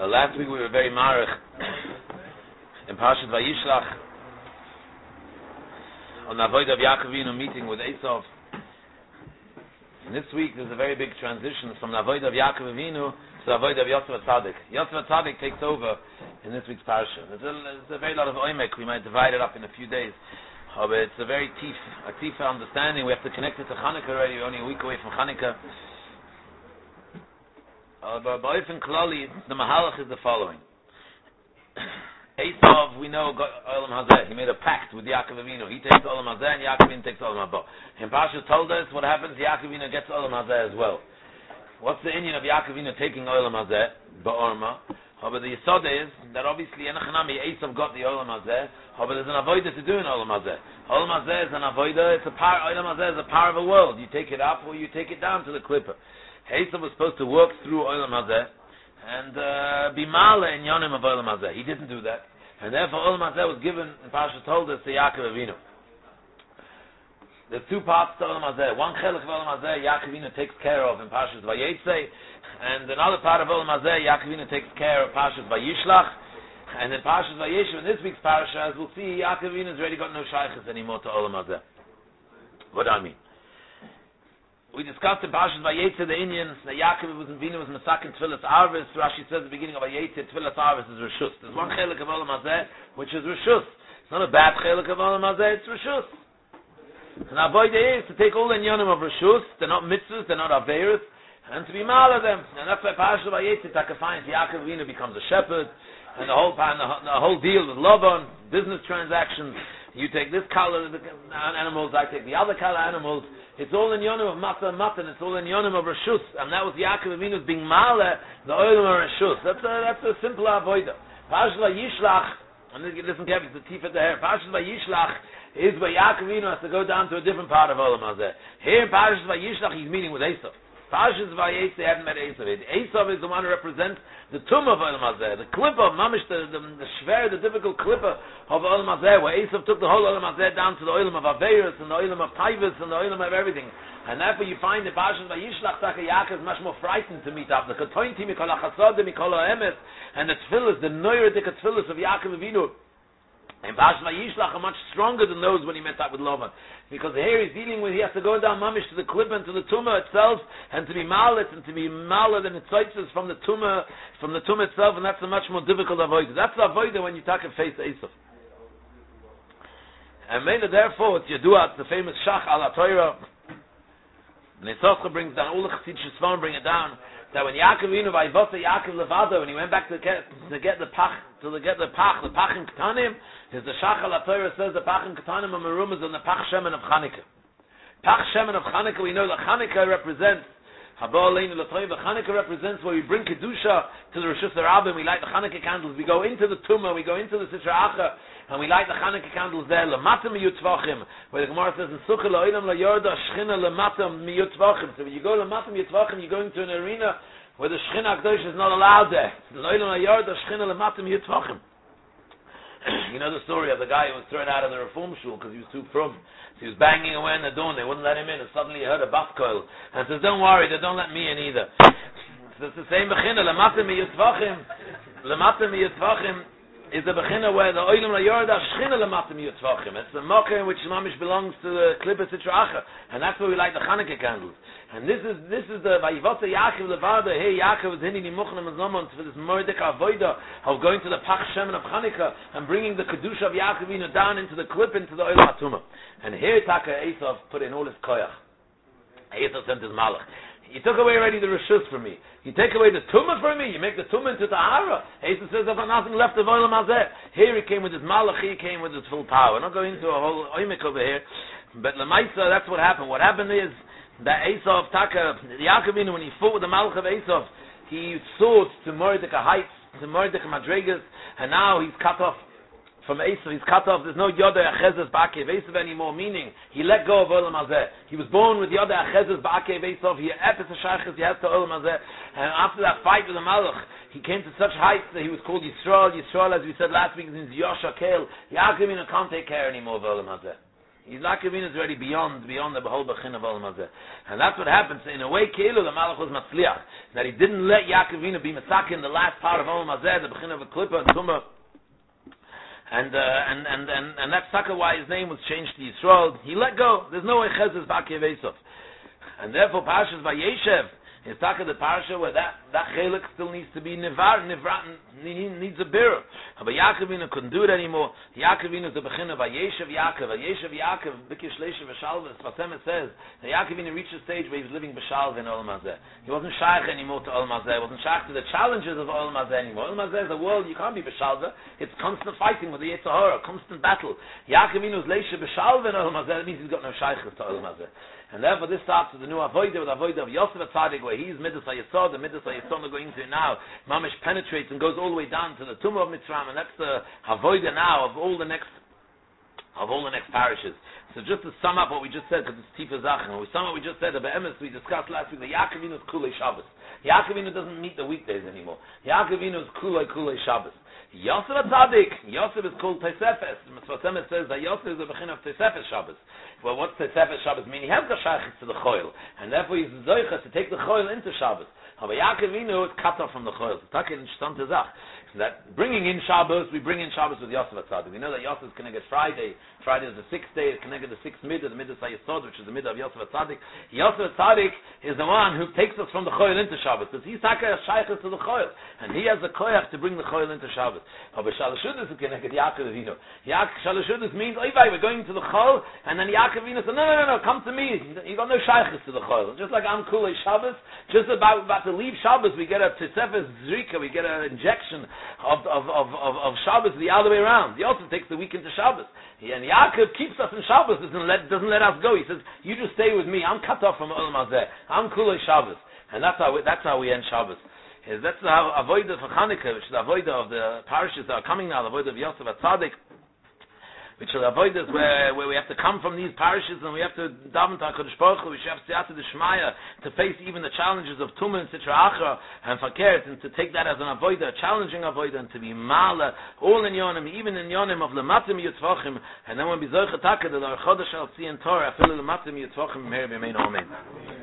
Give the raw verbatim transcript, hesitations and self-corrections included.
Uh, last week we were very marich in Parashat Vayishlach on the Avodah of Yaakov Avinu meeting with Esav. And this week there's a very big transition from the Avodah of Yaakov Avinu to the Avodah of Yosef Atzadik. Yosef Atzadik takes over in this week's Parasha. There's a, there's a very lot of oimek. We might divide it up in a few days. Oh, but it's a very deep, a deep understanding. We have to connect it to Chanukah already. We're only a week away from Chanukah. Uh, but by Ofen Klali, the Mahalach is the following. Esav, we know, got Olam Hazeh. He made a pact with Yaakov Avinu. He takes Olam Hazeh and Yaakov Avinu takes Olam Haba. And Pasha told us what happens, Yaakov Avinu gets Olam Hazeh as well. What's the Indian of Yaakov Avinu taking Olam Hazeh? Ba'orma. But the Yisod is that obviously Enochanami, Esav got the Olam Hazeh. But there's an avodah to do in Olam Hazeh. Olam Hazeh is an avodah, it's a power, Olam Hazeh is a power of a world. You take it up or you take it down to the clipper. Esav was supposed to work through Olam Hazeh and uh, be male in Yonim of Olam Hazeh. He didn't do that. And therefore Olam Hazeh was given, and Pasha told us, to Yaakov Avinu. There's two parts to Olam Hazeh. One chelik of Olam Hazeh, Yaakov Avinu takes care of in Pasha's Vayetze, and another part of Olam Hazeh, Yaakov Avinu takes care of Pasha's Vayishlach, and in Pasha's Vayeshev, in this week's Parasha, as we'll see, Yaakov Avinu has already got no shaykhs anymore to Olam Hazeh. What do I mean? We discussed in Parashas Vayetze the Indians that Yaakov was in Vina was Masakin Tfilas Arvis. Rashi says at the beginning of Vayetze, Tfilas Arvis is Rishus. There's one chelik of Olam Hazeh which is Rishus. It's not a bad chelik of Olam Hazeh, it's Rishus. And avodah is to take all the inyanim of Rishus. They're not mitzvahs, they're not aveirus, and to be mal of them. And that's why Parashas Vayetze Taka finds Yaakov Vina becomes a shepherd, and the whole the, the whole deal with Laban, business transactions. You take this color of the animals, I take the other color animals. It's all in yonim of Mata and Matan. It's all in yonim of Rishus. And that was Yaakov Avinu's being Male, the oil of Rishus. That's a, that's a simple avodah. Parashas Vayishlach, and listen carefully, it's the teeth of the hair. Parashas Vayishlach is where Yaakov Avinu has to go down to a different part of Olam Hazeh. Here in Parashas Vayishlach, he's meeting with Esav. Parashas Vayetze, they haven't met Esav. Esav is the one who represents the tomb of Olam Hazeh, the clipper, mamish, the, the, the shver, the difficult clipper of Olam Hazeh, where Esav took the whole Olam Hazeh down to the Olam of Aveirus, and the Olam of Taivus, and the Olam of everything. And therefore you find the Parashas Vayishlach, Taka Yaakov is much more frightened to meet up. The Katointi, Mikol HaChasod, Mikol HaEmes, and the Tfilis, the Neurodik Tfilis of Yaakov Avinu. And Parashas Vayishlach are much stronger than those when he met up with Lavan. Because here he's dealing with, he has to go down mamish to the clip and to the tumah itself, and to be malit, and to be malit and tzaitzes from the tumah, from the tumah itself, and that's a much more difficult avodah. That's the avodah when you talk and face Esav. And mainly therefore, it's Yaduat, the famous Shach al Torah. Nesoscha brings down, all the Chassid Shesvan bring it down, that when Yaakov Avinu, Vayivota Yaakov Levado, when he went back to get, to get the pach, to get the pach, the pachim ketanim, is the Shach al Torah says the pachim ketanim are merumas on the pach shemen of Chanukah. Pach shemen of Chanukah, we know that Chanukah represents Haba Aleinu L'Toiva. Chanukah represents where we bring kedusha to the Rishus Rabbim. We light the Chanukah candles. We go into the Tumah. We go into the Sitra Acha, and we light the Chanukah candles there. Lamatam Yutvachim, where the Gemara says in Sukkah Lo'ilam LaYorda Shchina Lamatam Yutvachim. So when you go Lamatam Yutvachim, you go into an arena where the Shchina Akdosh is not allowed there. Lo'ilam LaYorda Shchina Lamatam Yutvachim. You know the story of the guy who was thrown out of the Reform Shul because he was too frum. So he was banging away on the door and they wouldn't let him in, and suddenly he heard a bus coil and says, don't worry, they don't let me in either. So it's the same bechina, lamatem yitzvachim, lamatem yitzvachim is the bechina where the oilim layorda shchina lamatem yitzvachim. It's the mocker in which mamish belongs to the klipa sitra acha, and that's where we light the Chanukah candles. And this is this is the Vayivota Yaakov Levada. Here Yaakov is hinting Nimuchnim and Zomon for this Mordek Avoida of going to the Pach Shemen of Chanukah and bringing the Kedusha of Yaakov Avinu down into the clip, into the Oil HaTumah. And here Taka Esav put in all his koyach. Esav sent his malach. You took away already the Rishus from me. You take away the Tumah from me. You make the Tumah into Tahara. Esav says, I've got nothing left of Oil HaMazeh. Here he came with his malach. He came with his full power. I'm not going into a whole oimik over here. But Lamaisa, that's what happened. What happened is that Esav, Taka, Yaakov Avinu, when he fought with the Malach of Esav, he sought to Mordecai heights, to Mordecai Madregas, and now he's cut off from Esav. He's cut off. There's no Yoda Achezes Ba'akev Esav anymore, meaning he let go of Olam Hazeh. He was born with Yoda Achezes Ba'akev Esav. He epis Hashayches, he has to Olam Hazeh. And after that fight with the Malach, he came to such heights that he was called Yisrael. Yisrael, as we said last week, means Yosha Kel. Yaakov Avinu can't take care anymore of Olam Hazeh. Yaakov Avinu is already beyond beyond the whole Bechin of Olam Hazeh. And that's what happens. In a way, Keilu, the Malach was Matzliach. That he didn't let Yaakov Avinu be Masak in the last part of Olam Hazeh, the Bechin of a Klippa and Tumah. And, uh, and, and, and, and that's Taka why his name was changed to Yisrael. He let go. There's no way Chezes Baki Vesov. And therefore, Parashas Vayeshev is Taka the Parasha where that, that Chelik still needs to be Nivar, Nivar, needs a birr. But Yaakov Avinu couldn't do it anymore. Yaakov Avinu is the Bechin of Vayeshev Yaakov. Vayeshev Yaakov, Bikish Leisha V'Shalva, Sfasem says that Yaakov Avinu reached a stage where he was living B'Shalva in Olam Hazeh. He wasn't Shaykh anymore to Olam Hazeh. He wasn't Shaykh to the challenges of Olam Hazeh anymore. Olam Hazeh is a world you can't be B'Shalva. It's constant fighting with the Yetzer Hara, constant battle. Yaakov Avinu is Leisha B'Shalva in Olam Hazeh. That means he's got no Shaykh to Olam Hazeh. And therefore this starts with the new Avodah, with the Avodah of Yosef HaTzadik, where he's Midas HaYesod, the Midas HaYesod we're going into now, Mamish penetrates and goes all the way down to the Tumah of Mitzrayim, and that's the Avodah now of all the next, of all the next parishes. So just to sum up what we just said, because it's Tifa Zachan, we sum up what we just said, the Be'emes we discussed last week, the Yaakov Avinu is Kulei Shabbos. Yaakov Avinu doesn't meet the weekdays anymore. Yaakov Avinu is Kulei Kulei Shabbos. Yosef HaTzadik, Yosef is called Tesefes. Mitzvah says that Yosef is the Bechin of Tesefes Shabbos. Well, what's Tesefes Shabbos mean? He has the Shaykhis to the Choil, and therefore he's Zoichas to take the Choil into Shabbos. But Yaakov Avinu is cut off from the Choil. So Takin Shtam Tezach. That bringing in Shabbos, we bring in Shabbos with Yosef HaTzadik. We know that Yosef is connected Friday. Friday is the sixth day. It's connected the sixth midah, the midah Sayesod, which is the midah of Yosef HaTzadik. Yosef HaTzadik is the one who takes us from the Choil into Shabbos. Because he's Taka Shaykhis to the Choil, and he has the koyach to bring the Choil into Shabbos. But Shalashudis is connected Yaakov Avinu. Shalashudis means, we're going to the Choil, and then Yaakov Avinu says, no, no, no, no, come to me. You got no Shaykhis to the Choil. Just like I'm Kulei Shabbos, just about, about to leave Shabbos, we get a Tesefes Zrika, we get an injection Of, of, of, of, of Shabbos the other way around. He also takes the week into Shabbos. He, and Yaakov keeps us in Shabbos, doesn't let, doesn't let us go. He says, you just stay with me. I'm cut off from Olam Hazeh. I'm Kulei Shabbos. And that's how we, that's how we end Shabbos. Is that's the Avodah for Chanukah, which is the Avodah of the parishes that are coming now, the Avodah of Yosef HaTzadik, which are the avodas where, where we have to come from these parishes and we have to daven to HaKadosh Baruch Hu, we have siyata d'shmaya to face even the challenges of Tumah and Sitra Achra and Fakert, and to take that as an avodah, a challenging avodah, and to be mala, all in yonim, even in yonim of lematim yitzvachim, and then when we zoich ataka, the Chodesh al Tzion Torah, afilu lematim yitzvachim, meir b'mein amen.